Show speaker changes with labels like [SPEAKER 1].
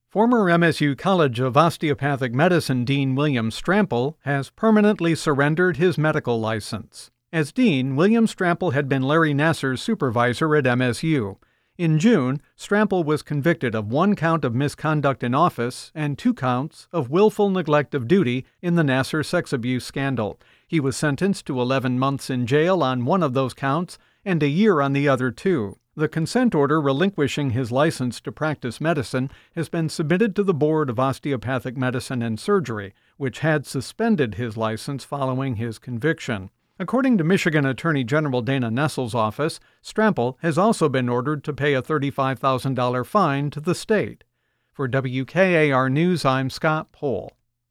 [SPEAKER 1] Former MSU College of Osteopathic Medicine Dean William Strample has permanently surrendered his medical license. As dean, William Strample had been Larry Nassar's supervisor at MSU. In June, Strample was convicted of 1 count of misconduct in office and 2 counts of willful neglect of duty in the Nassar sex abuse scandal. He was sentenced to 11 months in jail on 1 of those counts and a year on the other 2. The consent order relinquishing his license to practice medicine has been submitted to the Board of Osteopathic Medicine and Surgery, which had suspended his license following his conviction. According to Michigan Attorney General Dana Nessel's office, Strample has also been ordered to pay a $35,000 fine to the state. For WKAR News, I'm Scott Pohl.